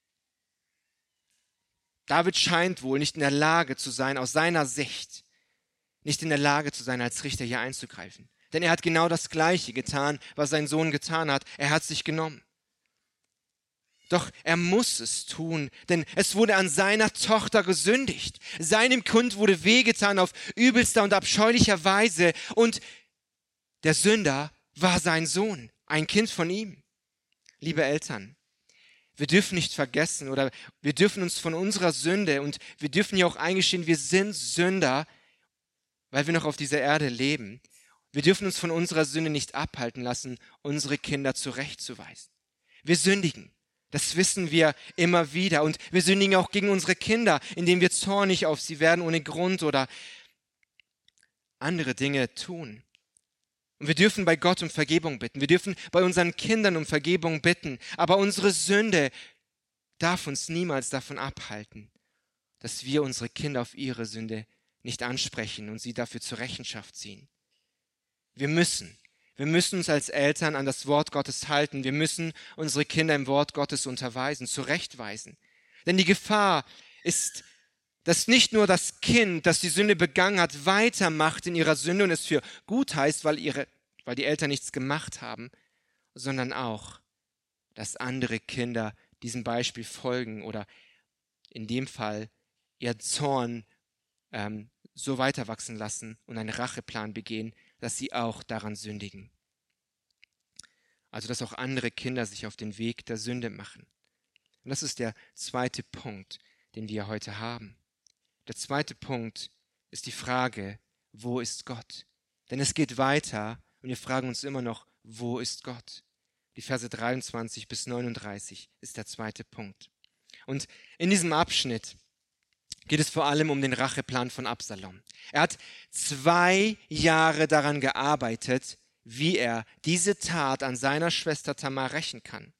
David scheint wohl nicht in der Lage zu sein, aus seiner Sicht, nicht in der Lage zu sein, als Richter hier einzugreifen. Denn er hat genau das Gleiche getan, was sein Sohn getan hat. Er hat sich genommen. Doch er muss es tun, denn es wurde an seiner Tochter gesündigt. Seinem Kind wurde wehgetan auf übelster und abscheulicher Weise. Und der Sünder war sein Sohn, ein Kind von ihm. Liebe Eltern, wir dürfen nicht vergessen oder wir dürfen uns von unserer Sünde und wir dürfen ja auch eingestehen, wir sind Sünder, weil wir noch auf dieser Erde leben. Wir dürfen uns von unserer Sünde nicht abhalten lassen, unsere Kinder zurechtzuweisen. Wir sündigen. Das wissen wir immer wieder. Und wir sündigen auch gegen unsere Kinder, indem wir zornig auf sie werden ohne Grund oder andere Dinge tun. Und wir dürfen bei Gott um Vergebung bitten. Wir dürfen bei unseren Kindern um Vergebung bitten. Aber unsere Sünde darf uns niemals davon abhalten, dass wir unsere Kinder auf ihre Sünde nicht ansprechen und sie dafür zur Rechenschaft ziehen. Wir müssen. Wir müssen uns als Eltern an das Wort Gottes halten. Wir müssen unsere Kinder im Wort Gottes unterweisen, zurechtweisen. Denn die Gefahr ist, dass nicht nur das Kind, das die Sünde begangen hat, weitermacht in ihrer Sünde und es für gut heißt, weil, ihre, weil die Eltern nichts gemacht haben, sondern auch, dass andere Kinder diesem Beispiel folgen oder in dem Fall ihr Zorn ähm, so weiter wachsen lassen und einen Racheplan begehen, dass sie auch daran sündigen. Also dass auch andere Kinder sich auf den Weg der Sünde machen. Und das ist der zweite Punkt, den wir heute haben. Der zweite Punkt ist die Frage, wo ist Gott? Denn es geht weiter und wir fragen uns immer noch, wo ist Gott? Die Verse dreiundzwanzig bis neununddreißig ist der zweite Punkt. Und in diesem Abschnitt geht es vor allem um den Racheplan von Absalom. Er hat zwei Jahre daran gearbeitet, wie er diese Tat an seiner Schwester Tamar rächen kann.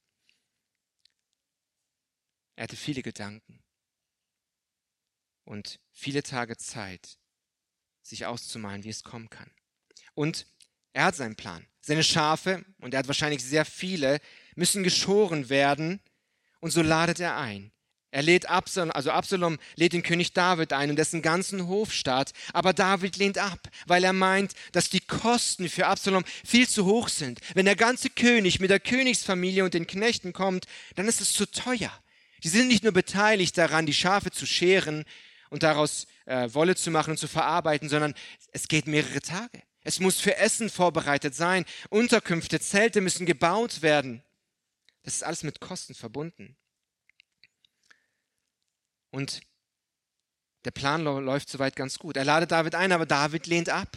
Er hatte viele Gedanken und viele Tage Zeit, sich auszumalen, wie es kommen kann. Und er hat seinen Plan. Seine Schafe, und er hat wahrscheinlich sehr viele, müssen geschoren werden, und so ladet er ein. Er lädt Absalom, also Absalom lädt den König David ein und dessen ganzen Hofstaat, aber David lehnt ab, weil er meint, dass die Kosten für Absalom viel zu hoch sind. Wenn der ganze König mit der Königsfamilie und den Knechten kommt, dann ist es zu teuer. Die sind nicht nur beteiligt daran, die Schafe zu scheren und daraus äh, Wolle zu machen und zu verarbeiten, sondern es geht mehrere Tage. Es muss für Essen vorbereitet sein, Unterkünfte, Zelte müssen gebaut werden. Das ist alles mit Kosten verbunden. Und der Plan läuft soweit ganz gut. Er ladet David ein, aber David lehnt ab.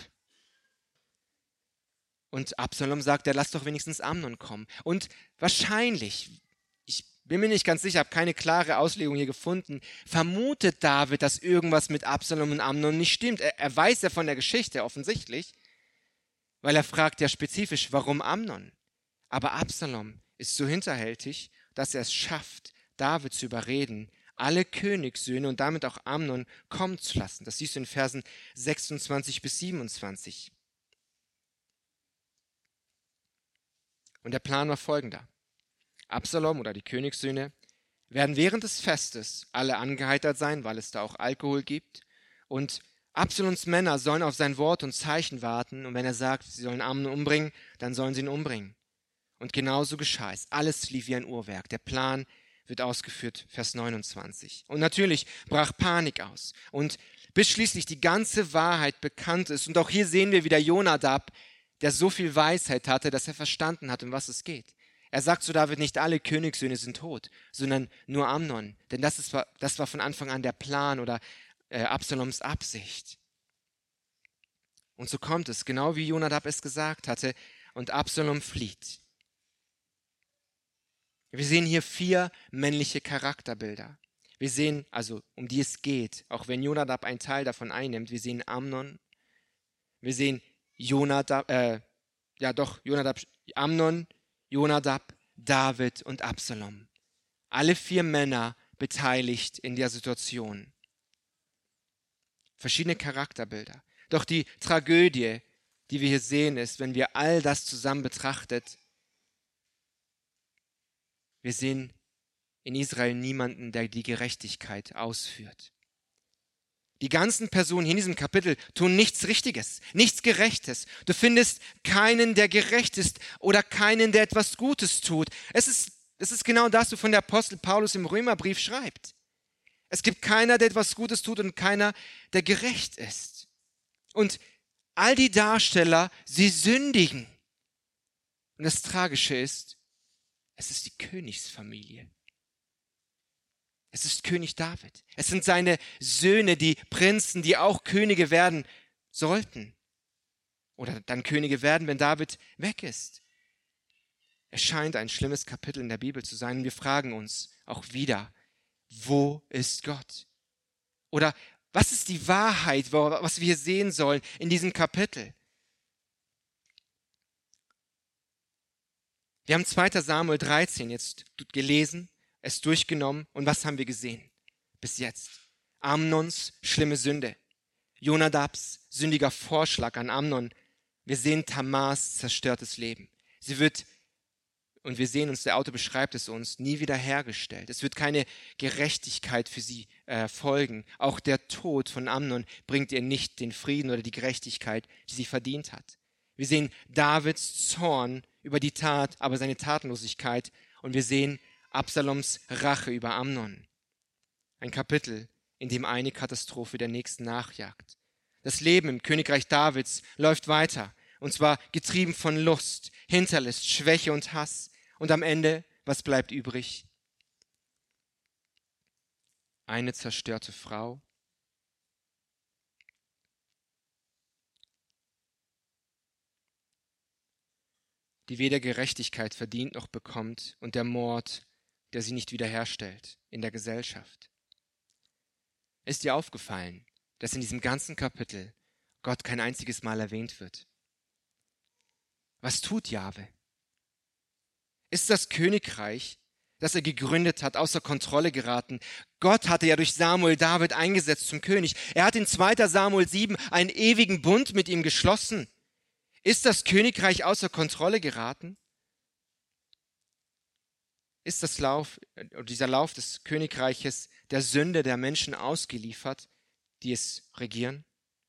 Und Absalom sagt, er lass doch wenigstens Amnon kommen. Und wahrscheinlich, ich bin mir nicht ganz sicher, habe keine klare Auslegung hier gefunden, vermutet David, dass irgendwas mit Absalom und Amnon nicht stimmt. Er, er weiß ja von der Geschichte offensichtlich, weil er fragt ja spezifisch, warum Amnon? Aber Absalom ist so hinterhältig, dass er es schafft, David zu überreden, alle Königssöhne und damit auch Amnon kommen zu lassen. Das siehst du in Versen sechsundzwanzig bis siebenundzwanzig. Und der Plan war folgender. Absalom oder die Königssöhne werden während des Festes alle angeheitert sein, weil es da auch Alkohol gibt. Und Absaloms Männer sollen auf sein Wort und Zeichen warten. Und wenn er sagt, sie sollen Amnon umbringen, dann sollen sie ihn umbringen. Und genauso geschah es. Alles lief wie ein Uhrwerk. Der Plan wird ausgeführt, Vers neunundzwanzig. Und natürlich brach Panik aus. Und bis schließlich die ganze Wahrheit bekannt ist. Und auch hier sehen wir wieder Jonadab, der so viel Weisheit hatte, dass er verstanden hat, um was es geht. Er sagt zu David, nicht alle Königssöhne sind tot, sondern nur Amnon. Denn das, ist, das war von Anfang an der Plan oder äh, Absaloms Absicht. Und so kommt es, genau wie Jonadab es gesagt hatte, und Absalom flieht. Wir sehen hier vier männliche Charakterbilder. Wir sehen, also um die es geht, auch wenn Jonadab einen Teil davon einnimmt, wir sehen Amnon, wir sehen Jonadab, äh, ja doch, Jonadab, Amnon, Jonadab, David und Absalom. Alle vier Männer beteiligt in der Situation. Verschiedene Charakterbilder. Doch die Tragödie, die wir hier sehen, ist, wenn wir all das zusammen betrachtet, wir sehen in Israel niemanden, der die Gerechtigkeit ausführt. Die ganzen Personen hier in diesem Kapitel tun nichts Richtiges, nichts Gerechtes. Du findest keinen, der gerecht ist oder keinen, der etwas Gutes tut. Es ist, es ist genau das, wovon der Apostel Paulus im Römerbrief schreibt. Es gibt keiner, der etwas Gutes tut und keiner, der gerecht ist. Und all die Darsteller, sie sündigen. Und das Tragische ist, es ist die Königsfamilie. Es ist König David. Es sind seine Söhne, die Prinzen, die auch Könige werden sollten. Oder dann Könige werden, wenn David weg ist. Es scheint ein schlimmes Kapitel in der Bibel zu sein. Und wir fragen uns auch wieder, wo ist Gott? Oder was ist die Wahrheit, was wir sehen sollen in diesem Kapitel? Wir haben zweiter Samuel dreizehn jetzt gelesen, es durchgenommen und was haben wir gesehen bis jetzt? Amnons schlimme Sünde, Jonadabs sündiger Vorschlag an Amnon. Wir sehen Tamars zerstörtes Leben. Sie wird, und wir sehen uns, der Autor beschreibt es uns, nie wieder hergestellt. Es wird keine Gerechtigkeit für sie äh, folgen. Auch der Tod von Amnon bringt ihr nicht den Frieden oder die Gerechtigkeit, die sie verdient hat. Wir sehen Davids Zorn über die Tat, aber seine Tatenlosigkeit. Und wir sehen Absaloms Rache über Amnon. Ein Kapitel, in dem eine Katastrophe der nächsten nachjagt. Das Leben im Königreich Davids läuft weiter. Und zwar getrieben von Lust, Hinterlist, Schwäche und Hass. Und am Ende, was bleibt übrig? eine zerstörte Frau. Die weder Gerechtigkeit verdient noch bekommt, und der Mord, der sie nicht wiederherstellt in der Gesellschaft. Ist dir aufgefallen, dass in diesem ganzen Kapitel Gott kein einziges Mal erwähnt wird? Was tut Jahwe? Ist das Königreich, das er gegründet hat, außer Kontrolle geraten? Gott hatte ja durch Samuel David eingesetzt zum König. Er hat in zweiter Samuel sieben einen ewigen Bund mit ihm geschlossen. Ist das Königreich außer Kontrolle geraten? Ist das Lauf, dieser Lauf des Königreiches der Sünde der Menschen ausgeliefert, die es regieren?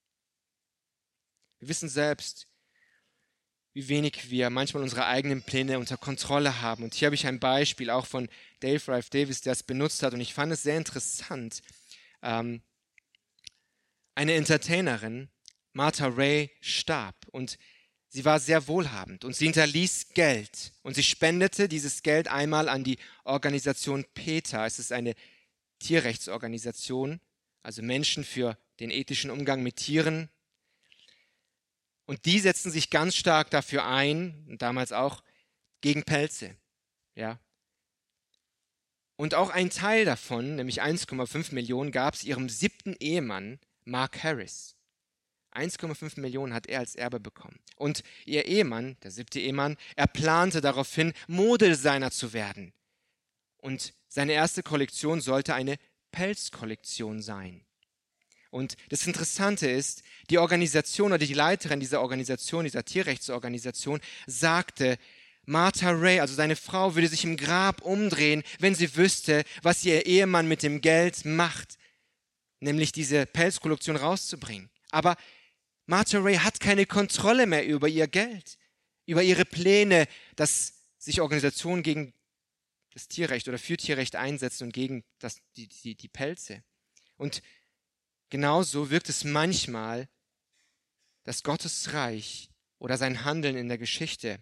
Wir wissen selbst, wie wenig wir manchmal unsere eigenen Pläne unter Kontrolle haben. Und hier habe ich ein Beispiel auch von Dave Ralph Davis, der es benutzt hat. Und ich fand es sehr interessant. Ähm, eine Entertainerin, Martha Ray, starb. Und sie war sehr wohlhabend. Und sie hinterließ Geld. Und sie spendete dieses Geld einmal an die Organisation PETA. Es ist eine Tierrechtsorganisation, also Menschen für den ethischen Umgang mit Tieren. Und die setzen sich ganz stark dafür ein, und damals auch, gegen Pelze. Ja. Und auch ein Teil davon, nämlich eins Komma fünf Millionen, gab es ihrem siebten Ehemann, Mark Harris. eins Komma fünf Millionen hat er als Erbe bekommen. Und ihr Ehemann, der siebte Ehemann, er plante daraufhin, Modedesigner zu werden. Und seine erste Kollektion sollte eine Pelzkollektion sein. Und das Interessante ist, die Organisation oder die Leiterin dieser Organisation, dieser Tierrechtsorganisation, sagte, Martha Ray, also seine Frau, würde sich im Grab umdrehen, wenn sie wüsste, was ihr Ehemann mit dem Geld macht, nämlich diese Pelzkollektion rauszubringen. Aber Martha Ray hat keine Kontrolle mehr über ihr Geld, über ihre Pläne, dass sich Organisationen gegen das Tierrecht oder für Tierrecht einsetzen und gegen das, die, die, die Pelze. Und genauso wirkt es manchmal, dass Gottes Reich oder sein Handeln in der Geschichte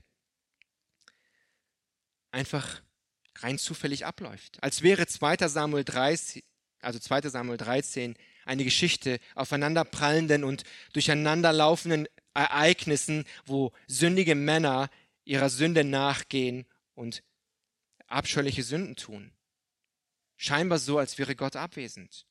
einfach rein zufällig abläuft. Als wäre zweiter Samuel dreizehn, also zweiter Samuel dreizehn eine Geschichte aufeinanderprallenden und durcheinanderlaufenden Ereignissen, wo sündige Männer ihrer Sünde nachgehen und abscheuliche Sünden tun. Scheinbar so, als wäre Gott abwesend.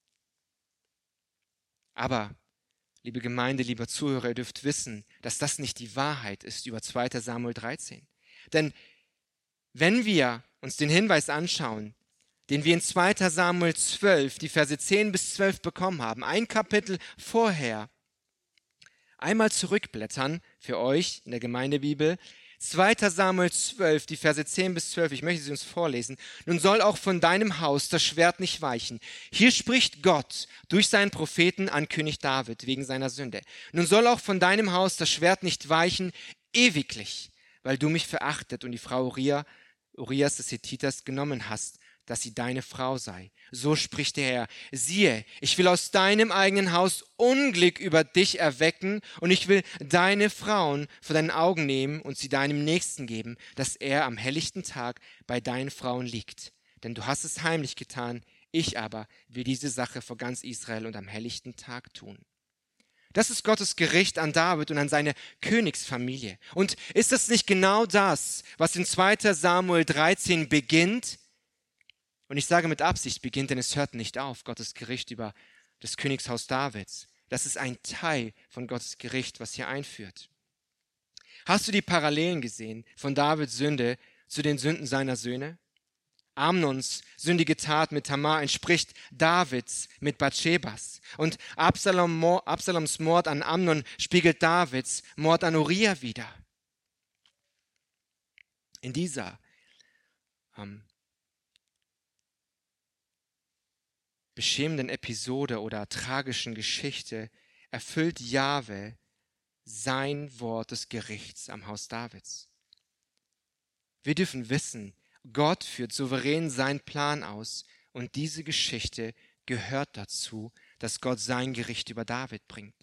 Aber, liebe Gemeinde, lieber Zuhörer, ihr dürft wissen, dass das nicht die Wahrheit ist über zweiter Samuel dreizehn. Denn wenn wir uns den Hinweis anschauen, den wir in zweiter Samuel zwölf, die Verse zehn bis zwölf bekommen haben, ein Kapitel vorher, einmal zurückblättern für euch in der Gemeindebibel, zweiter Samuel zwölf, die Verse zehn bis zwölf, ich möchte sie uns vorlesen. Nun soll auch von deinem Haus das Schwert nicht weichen. Hier spricht Gott durch seinen Propheten an König David wegen seiner Sünde. Nun soll auch von deinem Haus das Schwert nicht weichen, ewiglich, weil du mich verachtet und die Frau Uriah, Urias des Hethiters genommen hast, dass sie deine Frau sei. So spricht der Herr, siehe, ich will aus deinem eigenen Haus Unglück über dich erwecken und ich will deine Frauen vor deinen Augen nehmen und sie deinem Nächsten geben, dass er am helllichten Tag bei deinen Frauen liegt. Denn du hast es heimlich getan, ich aber will diese Sache vor ganz Israel und am helllichten Tag tun. Das ist Gottes Gericht an David und an seine Königsfamilie. Und ist das nicht genau das, was in zweiter Samuel dreizehn beginnt? Und ich sage mit Absicht beginnt, denn es hört nicht auf, Gottes Gericht über das Königshaus Davids. Das ist ein Teil von Gottes Gericht, was hier einführt. Hast du die Parallelen gesehen von Davids Sünde zu den Sünden seiner Söhne? Amnons sündige Tat mit Tamar entspricht Davids mit Bathschebas. Und Absalom, Absaloms Mord an Amnon spiegelt Davids Mord an Uriah wider. In dieser ähm, beschämenden Episode oder tragischen Geschichte erfüllt Jahwe sein Wort des Gerichts am Haus Davids. Wir dürfen wissen, Gott führt souverän seinen Plan aus und diese Geschichte gehört dazu, dass Gott sein Gericht über David bringt.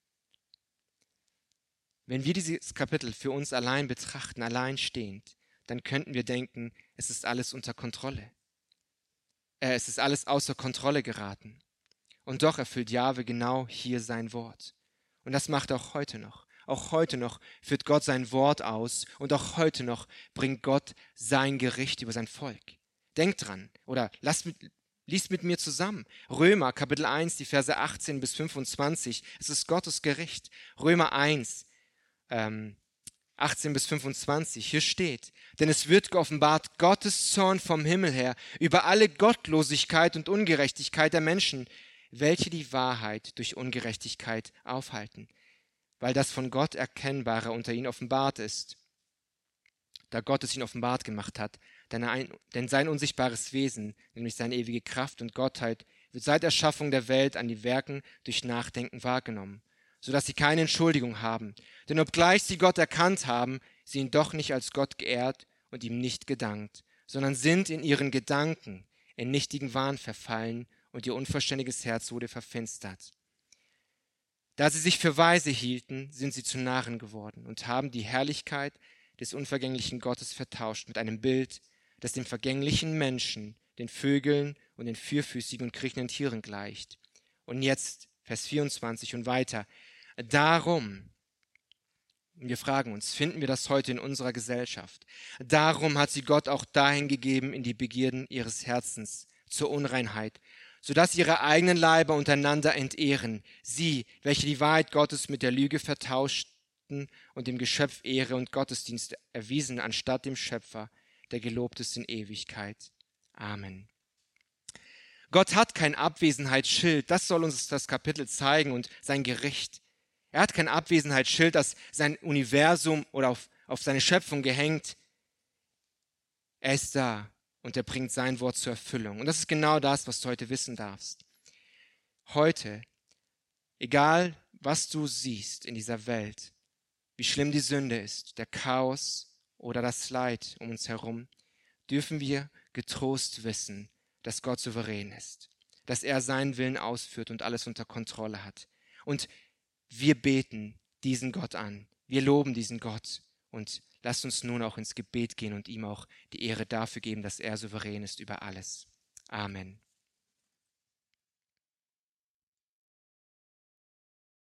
Wenn wir dieses Kapitel für uns allein betrachten, alleinstehend, dann könnten wir denken, es ist alles unter Kontrolle. äh, es ist alles außer Kontrolle geraten. Und doch erfüllt Jahwe genau hier sein Wort. Und das macht er auch heute noch. Auch heute noch führt Gott sein Wort aus und auch heute noch bringt Gott sein Gericht über sein Volk. Denkt dran oder lasst mit, liest mit mir zusammen. Römer Kapitel eins, die Verse achtzehn bis fünfundzwanzig. Es ist Gottes Gericht. Römer eins, ähm, achtzehn bis fünfundzwanzig. Hier steht: Denn es wird geoffenbart Gottes Zorn vom Himmel her über alle Gottlosigkeit und Ungerechtigkeit der Menschen, welche die Wahrheit durch Ungerechtigkeit aufhalten, weil das von Gott Erkennbare unter ihnen offenbart ist, da Gott es ihnen offenbart gemacht hat. Denn, ein, denn sein unsichtbares Wesen, nämlich seine ewige Kraft und Gottheit, wird seit Erschaffung der Welt an die Werken durch Nachdenken wahrgenommen, sodass sie keine Entschuldigung haben. Denn obgleich sie Gott erkannt haben, sie ihn doch nicht als Gott geehrt und ihm nicht gedankt, sondern sind in ihren Gedanken in nichtigen Wahn verfallen und ihr unverständiges Herz wurde verfinstert. Da sie sich für weise hielten, sind sie zu Narren geworden und haben die Herrlichkeit des unvergänglichen Gottes vertauscht mit einem Bild, das dem vergänglichen Menschen, den Vögeln und den vierfüßigen und kriechenden Tieren gleicht. Und jetzt, Vers vierundzwanzig und weiter, darum, wir fragen uns, finden wir das heute in unserer Gesellschaft? Darum hat sie Gott auch dahin gegeben in die Begierden ihres Herzens, zur Unreinheit, sodass sie ihre eigenen Leiber untereinander entehren, sie, welche die Wahrheit Gottes mit der Lüge vertauschten und dem Geschöpf Ehre und Gottesdienst erwiesen, anstatt dem Schöpfer, der gelobt ist in Ewigkeit. Amen. Gott hat kein Abwesenheitsschild, das soll uns das Kapitel zeigen und sein Gericht. Er hat kein Abwesenheitsschild, das sein Universum oder auf, auf seine Schöpfung gehängt. Er ist da und er bringt sein Wort zur Erfüllung. Und das ist genau das, was du heute wissen darfst. Heute, egal was du siehst in dieser Welt, wie schlimm die Sünde ist, der Chaos oder das Leid um uns herum, dürfen wir getrost wissen, dass Gott souverän ist, dass er seinen Willen ausführt und alles unter Kontrolle hat. Und wir beten diesen Gott an, wir loben diesen Gott und lasst uns nun auch ins Gebet gehen und ihm auch die Ehre dafür geben, dass er souverän ist über alles. Amen.